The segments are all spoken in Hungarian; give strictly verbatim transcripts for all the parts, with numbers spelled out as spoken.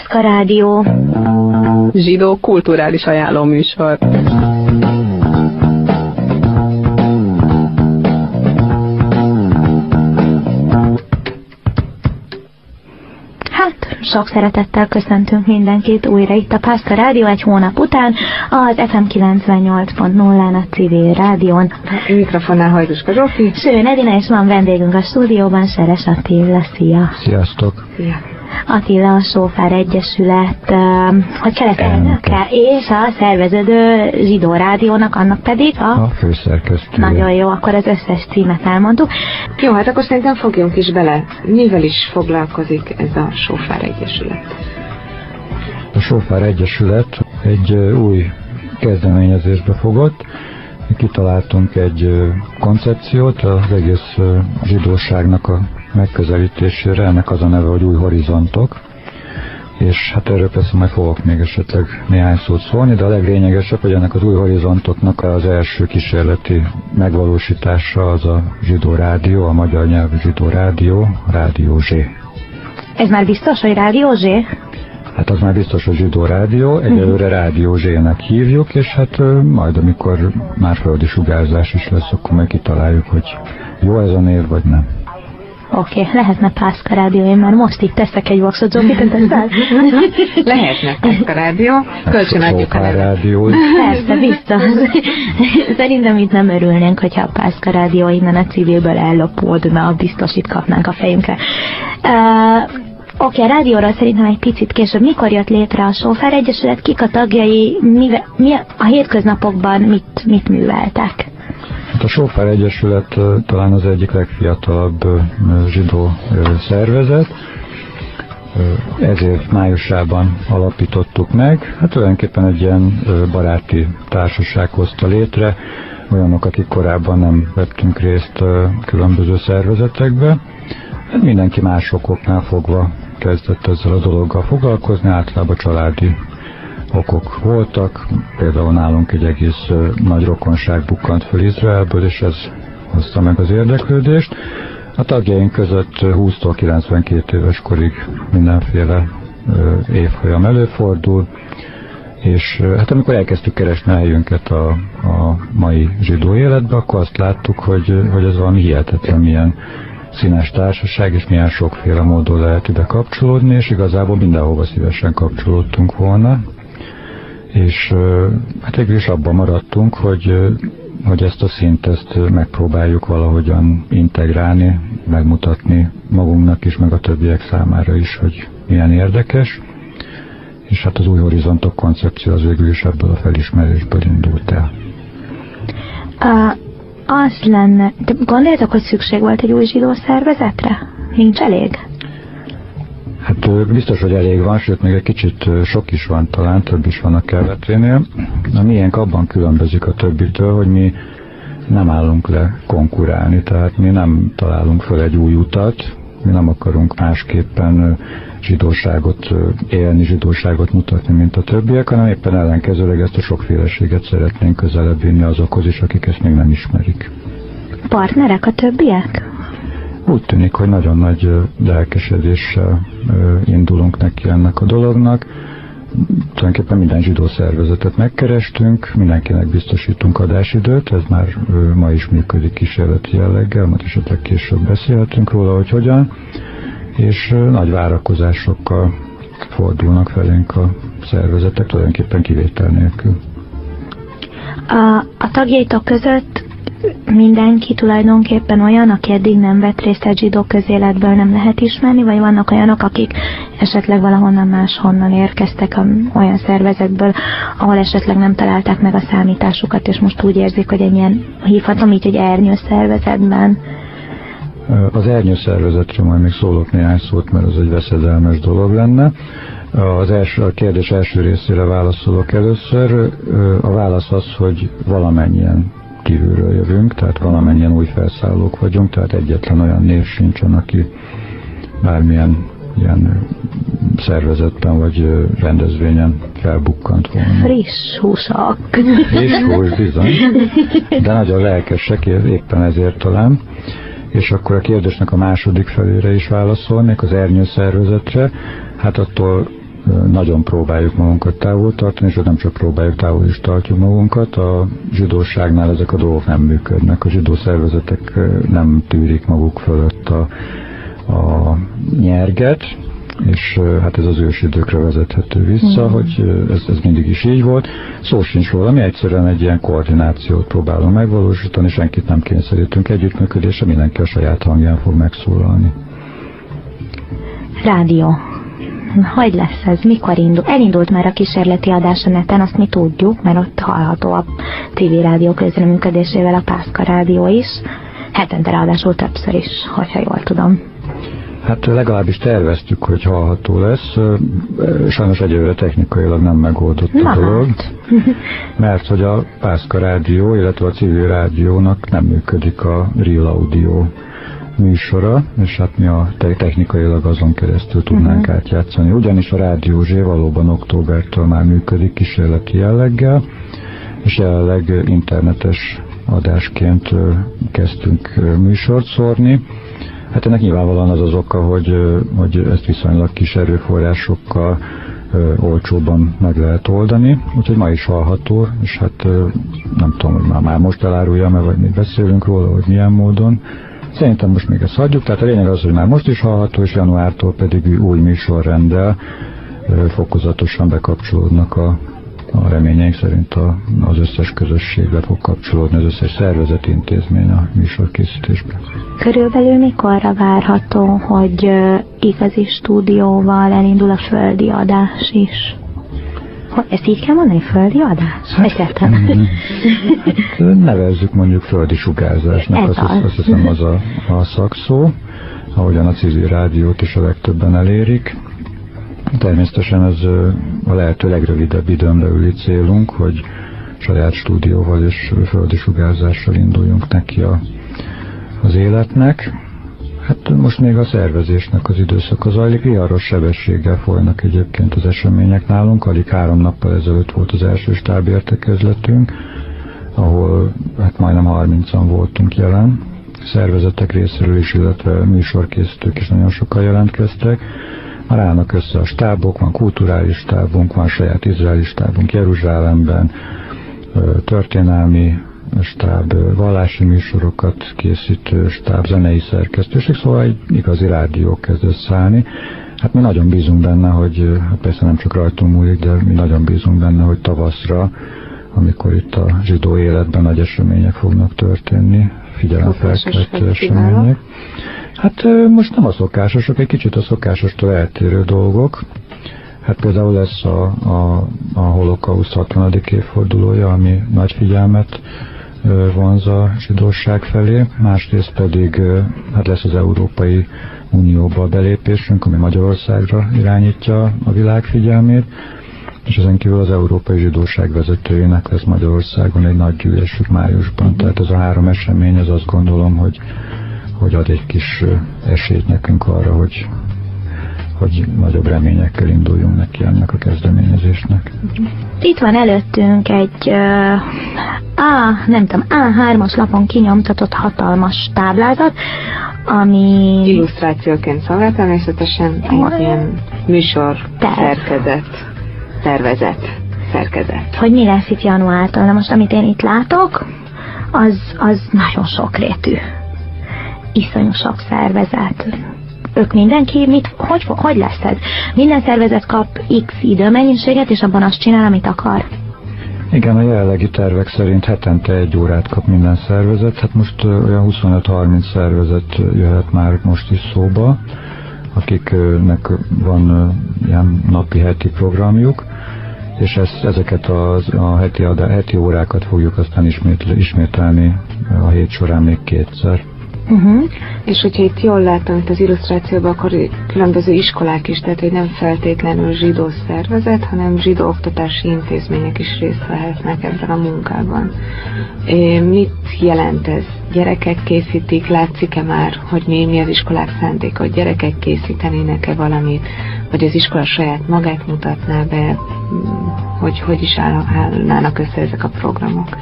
Pászka Rádió. Zsidó kulturális ajánlóműsor. Sok szeretettel köszöntünk mindenkit újra itt a Pászka Rádió egy hónap után az ef em kilencvennyolc pont nullán a civil rádión. A mikrofonnál Hajduska Zsófi. Sőn Edina, és van vendégünk a stúdióban, Seres Attila. Szia! Sziasztok! Szia! Attila a Sófár Egyesület, uh, hogy kellett elnöke, és a szerveződő Zsidó Rádiónak, annak pedig a... A főszerkesztő. Nagyon jó, akkor az összes címet elmondtuk. Jó, hát akkor szerintem fogjunk is bele. Mivel is foglalkozik ez a Sófár Egyesület? A Sófár Egyesület egy új kezdeményezésbe fogott. Mi kitaláltunk egy koncepciót az egész zsidóságnak a megközelítésére, ennek az a neve, hogy Új Horizontok, és hát erről persze majd fogok még esetleg néhány szót szólni, de a leglényegesebb, hogy ennek az Új Horizontoknak az első kísérleti megvalósítása az a Zsidó Rádió, a magyar nyelvű Zsidó Rádió, Rádió Zsé. Ez már biztos, hogy Rádió Zsé? Hát az már biztos, hogy Zsidó Rádió, egyelőre Rádió Zsének hívjuk, és hát majd amikor már földi sugárzás is lesz, akkor meg kitaláljuk, hogy jó ez a név, vagy nem. Oké, okay, lehetne Pászka Rádió, én már most itt teszek egy voxot, Zsófi, te teszel? Lehetne Pászka Rádió, kölcsön adjuk a nevet. Persze, biztos. Szerintem itt nem örülnénk, hogyha a Pászka Rádió innen a civilből ellopódna, biztos itt kapnánk a fejünkre. Uh, Oké, okay, a rádióról szerintem egy picit később. Mikor jött létre a Sófár Egyesület, kik a tagjai, mi, mi a hétköznapokban mit, mit műveltek? Hát a Sófár Egyesület talán az egyik legfiatalabb zsidó szervezet, ezért májusában alapítottuk meg. Hát tulajdonképpen egy ilyen baráti társaság hozta létre, olyanok, akik korábban nem vettünk részt különböző szervezetekbe. Hát mindenki más okoknál fogva kezdett ezzel a dologgal foglalkozni, általában családi okok voltak, például nálunk egy egész nagy rokonság bukkant fel Izraelből, és ez hozta meg az érdeklődést. A tagjaink között húsztól kilencvenkét éves korig mindenféle évfolyam előfordul, és hát amikor elkezdtük keresni a helyünket a, a mai zsidó életbe, akkor azt láttuk, hogy, hogy ez valami hihetetlen, milyen színes társaság, és milyen sokféle módon lehet ide kapcsolódni, és igazából mindenhova szívesen kapcsolódtunk volna. És hát végül is abban maradtunk, hogy, hogy ezt a szint ezt megpróbáljuk valahogyan integrálni, megmutatni magunknak is, meg a többiek számára is, hogy milyen érdekes. És hát az Új Horizontok koncepció az végül is ebből a felismerésből indult el. Uh, az lenne, de gondoljátok, hogy szükség volt egy új zsidó szervezetre? Nincs elég? Hát biztos, hogy elég van, sőt még egy kicsit sok is van talán, több is van a kelleténél. A miénk abban különbözik a többitől, hogy mi nem állunk le konkurálni, tehát mi nem találunk föl egy új utat, mi nem akarunk másképpen zsidóságot élni, zsidóságot mutatni, mint a többiek, hanem éppen ellenkezőleg ezt a sokféleséget szeretnénk közelebb vinni azokhoz is, akik ezt még nem ismerik. Partnerek a többiek? Úgy tűnik, hogy nagyon nagy lelkesedéssel indulunk neki ennek a dolognak. Tulajdonképpen minden zsidó szervezetet megkerestünk, mindenkinek biztosítunk adásidőt, ez már ma is működik kísérleti jelleggel, majd esetleg később beszélhetünk róla, hogy hogyan, és nagy várakozásokkal fordulnak felénk a szervezetek, tulajdonképpen kivétel nélkül. A, a tagjaitok között mindenki tulajdonképpen olyan, aki eddig nem vett részt egy zsidó közéletből, nem lehet ismerni, vagy vannak olyanok, akik esetleg valahonnan máshonnan érkeztek olyan szervezetből, ahol esetleg nem találták meg a számításukat, és most úgy érzik, hogy egy ilyen, hívhatom így, hogy ernyő szervezetben. Az ernyő szervezetről majd még szólok néhány szót, mert az egy veszedelmes dolog lenne. Az első, a kérdés első részére válaszolok először. A válasz az, hogy valamennyien kívülről jövünk, tehát valamennyien új felszállók vagyunk, tehát egyetlen olyan név sincsen, aki bármilyen ilyen szervezetben vagy rendezvényen felbukkant volna. Friss húsak. Friss hús, bizony. De nagyon lelkesek, éppen ezért talán. És akkor a kérdésnek a második felére is válaszolnék, az ernyő szervezetre. Hát attól nagyon próbáljuk magunkat távol tartani, és nem csak próbáljuk, távol is tartjuk magunkat. A zsidóságnál ezek a dolgok nem működnek. A zsidó szervezetek nem tűrik maguk fölött a, a nyerget, és hát ez az ősidőkre vezethető vissza, mm. hogy ez, ez mindig is így volt. Szó sincs róla, mi egyszerűen egy ilyen koordinációt próbálunk megvalósítani, senkit nem kényszerítünk együttműködésre, mindenki a saját hangján fog megszólalni. Rádió. Hogy lesz ez? Mikor indul? Elindult már a kísérleti adás a neten, azt mi tudjuk, mert ott hallható a té vé rádió közreműködésével a Pászka rádió is. Hetente ráadásul többször is, hogyha jól tudom. Hát legalábbis terveztük, hogy hallható lesz. Sajnos egyelőre technikailag nem megoldott a Na dolog, hát. mert hogy a Pászka rádió, illetve a civil rádiónak nem működik a Real Audio műsora, és hát mi a technikailag azon keresztül tudnánk uh-huh. átjátszani. Ugyanis a Rádió Zsé valóban októbertől már működik kísérleti jelleggel, és jelenleg internetes adásként kezdtünk műsort szórni. Hát ennek nyilvánvalóan az az oka, hogy, hogy ezt viszonylag kis erőforrásokkal olcsóbban meg lehet oldani, úgyhogy ma is hallható, és hát nem tudom, hogy már, már most eláruljam-e, vagy még beszélünk róla, hogy milyen módon. Szerintem most még ezt hagyjuk, tehát a lényeg az, hogy már most is hallható, és januártól pedig új műsorrenddel fokozatosan bekapcsolódnak a, a reményeink szerint a, az összes közösségbe fog kapcsolódni, az összes szervezeti intézmény a műsorkészítésben. Körülbelül mikorra várható, hogy igazi stúdióval elindul a földi adás is? Ezt így kell mondani, földi adás? Hát, hát nevezzük mondjuk földi sugárzásnak, azt, az. azt hiszem az a, a szakszó, ahogyan a civil rádiót is a legtöbben elérik. Természetesen ez a lehető legrövidebb időn belüli célunk, hogy saját stúdióval és földi sugárzással induljunk neki a, az életnek. Hát most még a szervezésnek az időszaka zajlik, viharos sebességgel folynak egyébként az események nálunk. Alig három nappal ezelőtt volt az első stábértekezletünk, ahol hát majdnem harmincan voltunk jelen. Szervezetek részéről is, illetve műsorkészítők is nagyon sokan jelentkeztek. Már állnak össze a stábok, van kulturális stábunk, van saját izraeli stábunk Jeruzsálemben, történelmi stáb, vallási műsorokat készítő stáb, zenei szerkesztőség, szóval egy igazi rádió kezd összeállni. Hát mi nagyon bízunk benne, hogy hát persze nem csak rajtunk múlik, de mi nagyon bízunk benne, hogy tavaszra, amikor itt a zsidó életben nagy események fognak történni, figyelemfelkeltő események. Hát most nem a szokásosok, egy kicsit a szokásostól eltérő dolgok. Hát például lesz a, a, a holokauszt hatvanadik évfordulója, ami nagy figyelmet vonz a zsidóság felé, másrészt pedig hát lesz az Európai Unióba a belépésünk, ami Magyarországra irányítja a világ figyelmét, és ezen kívül az Európai Zsidóság vezetőjének lesz Magyarországon egy nagy gyűlésük májusban. Tehát ez a három esemény, ez azt gondolom, hogy, hogy ad egy kis esélyt nekünk arra, hogy hogy nagyobb reményekkel induljunk neki ennek a kezdeményezésnek. Itt van előttünk egy uh, A, nem tudom, á hármas lapon kinyomtatott hatalmas táblázat, ami... illusztrációként szolgál, természetesen egy ilyen műsor szerkezet, tervezet, szerkezet. Hogy mi lesz itt januártól. Na most, amit én itt látok, az, az nagyon sokrétű. Iszonyú sok szervezet. Ők mindenki, mit, hogy, hogy lesz ez? Minden szervezet kap X időmennyiséget, és abban azt csinál, amit akar? Igen, a jelenlegi tervek szerint hetente egy órát kap minden szervezet. Hát most olyan huszonöt-harminc szervezet jöhet már most is szóba, akiknek van ilyen napi, heti programjuk, és ezt, ezeket az, a heti, a heti órákat fogjuk aztán ismétel, ismételni a hét során még kétszer. Uh-huh. És hogyha itt jól látom itt az illusztrációban, akkor különböző iskolák is, tehát hogy nem feltétlenül zsidó szervezet, hanem zsidó oktatási intézmények is részt vehetnek ebben a munkában. É, mit jelent ez? Gyerekek készítik, látszik-e már, hogy mi, mi az iskolák szándéka, hogy gyerekek készítenének-e valamit, vagy az iskola saját magát mutatná be, hogy hogy is állnának össze ezek a programok?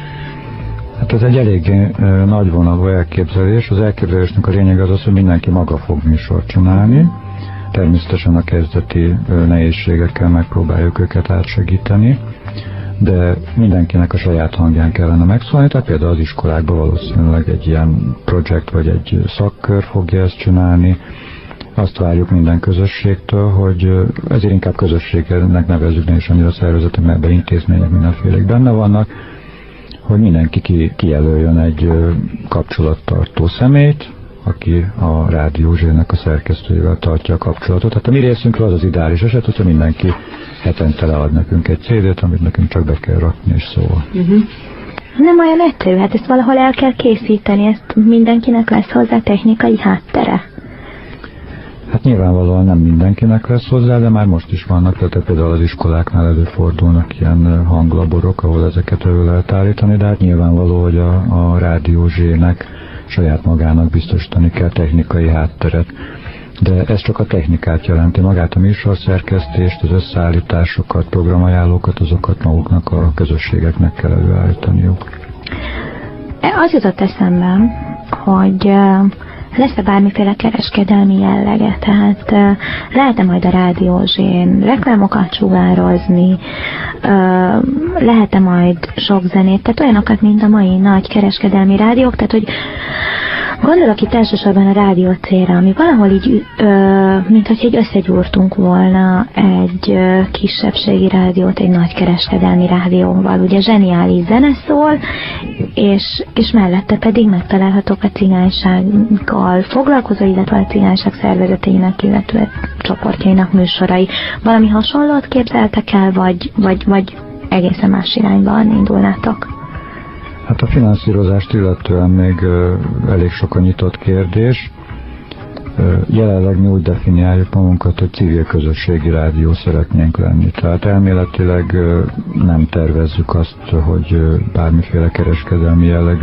Hát ez egy eléggé nagyvonalú elképzelés. Az elképzelésnek a lényeg az az, hogy mindenki maga fog műsort csinálni. Természetesen a kezdeti nehézségekkel megpróbáljuk őket átsegíteni, de mindenkinek a saját hangján kellene megszólni, tehát például az iskolákban valószínűleg egy ilyen projekt vagy egy szakkör fogja ezt csinálni. Azt várjuk minden közösségtől, hogy ezért inkább közösségnek nevezzük, ne is annyira szervezetek, mert ebben intézmények mindenfélék benne vannak, hogy mindenki ki, kijelöljön egy kapcsolattartó személyt, aki a Rádió Zsének a szerkesztőjével tartja a kapcsolatot. Tehát a mi részünkről az az ideális eset, hogyha mindenki hetente lead nekünk egy cé dét, amit nekünk csak be kell rakni, és szól. Uh-huh. Nem olyan egyszerű, hát ezt valahol el kell készíteni, ezt mindenkinek lesz hozzá technikai háttere? Hát nyilvánvalóan nem mindenkinek lesz hozzá, de már most is vannak, tehát például az iskoláknál előfordulnak ilyen hanglaborok, ahol ezeket elő lehet állítani, de hát nyilvánvaló, hogy a, a Rádió Zsének saját magának biztosítani kell technikai hátteret. De ez csak a technikát jelenti, magát a műsorszerkesztést, az összeállításokat, programajánlókat, azokat maguknak a közösségeknek kell előállítaniuk. Az jutott eszembe, hogy lesz-e bármiféle kereskedelmi jellege, tehát uh, lehet-e majd a Rádió Zsén reklámokat sugározni, uh, lehet-e majd sok zenét, tehát olyanokat, mint a mai nagy kereskedelmi rádiók, tehát hogy gondolok itt elsősorban a Rádió C-re, ami valahol így, ö, mint hogy így összegyúrtunk volna egy ö, kisebbségi rádiót egy nagy kereskedelmi rádióval. Ugye zseniális zene szól, és, és mellette pedig megtalálhatók a cigánysággal foglalkozó, illetve a cigányság szervezeteinek, illetve csoportjainak műsorai. Valami hasonlót képzeltek el, vagy, vagy, vagy egészen más irányban indulnátok? Hát a finanszírozást illetően még uh, elég sok a nyitott kérdés. Uh, jelenleg mi úgy definiáljuk magunkat, hogy civil közösségi rádió szeretnénk lenni. Tehát elméletileg uh, nem tervezzük azt, hogy uh, bármiféle kereskedelmi jellegű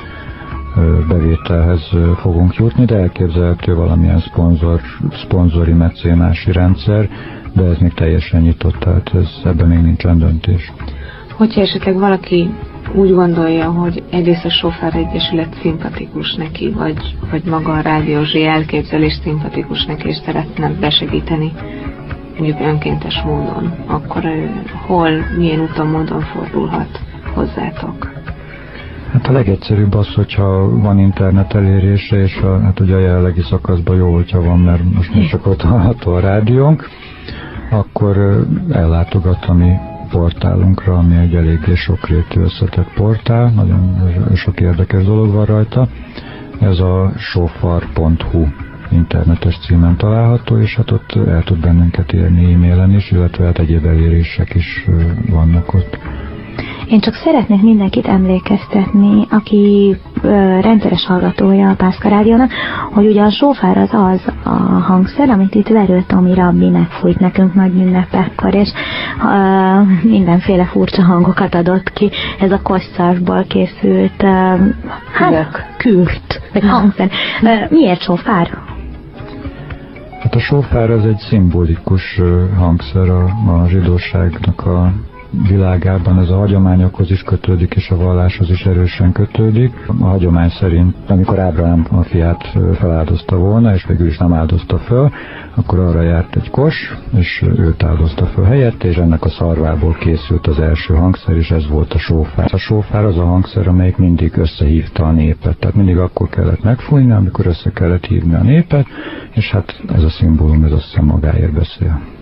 uh, bevételhez uh, fogunk jutni, de elképzelhető valamilyen szponzor, szponzori mecénási rendszer, de ez még teljesen nyitott, tehát ez, ebben még nincsen döntés. Hogyha esetleg valaki úgy gondolja, hogy egyrészt a Sofár Egyesület szimpatikus neki, vagy, vagy maga a Rádió Zsé elképzelés szimpatikus neki, és szeretne besegíteni mondjuk önkéntes módon, akkor hol, milyen úton, módon fordulhat hozzátok? Hát a legegyszerűbb az, hogyha van internet elérése, és a, hát ugye a jelenlegi szakaszban jó, hogyha van, mert most még csak ott hallható a rádiónk, akkor ellátogat a mi portálunkra, ami egy eléggé sokrétű összetett portál, nagyon sok érdekes dolog van rajta. Ez a sofar pont hu internetes címen található, és hát ott el tud bennünket érni e-mailen is, illetve hát egyéb elérések is vannak ott. Én csak szeretnék mindenkit emlékeztetni, aki ö, rendszeres hallgatója a Pászka Rádiónak, hogy ugye a sófár az az a hangszer, amit itt Verő Tomi rabbi megfújt nekünk nagy ünnepekkor, és ö, mindenféle furcsa hangokat adott ki. Ez a kosszarból készült ö, hát, kürt, vagy hangszer. Ö, miért sófár? Hát a sófár az egy szimbolikus hangszer a, a zsidóságnak a világában, ez a hagyományokhoz is kötődik, és a valláshoz is erősen kötődik. A hagyomány szerint, amikor Ábrahám a fiát feláldozta volna, és végül is nem áldozta föl, akkor arra járt egy kos, és őt áldozta föl helyett, és ennek a szarvából készült az első hangszer, és ez volt a sófár. A sófár az a hangszer, amelyik mindig összehívta a népet. Tehát mindig akkor kellett megfújni, amikor össze kellett hívni a népet, és hát ez a szimbólum, ez azt hiszem magáért beszél.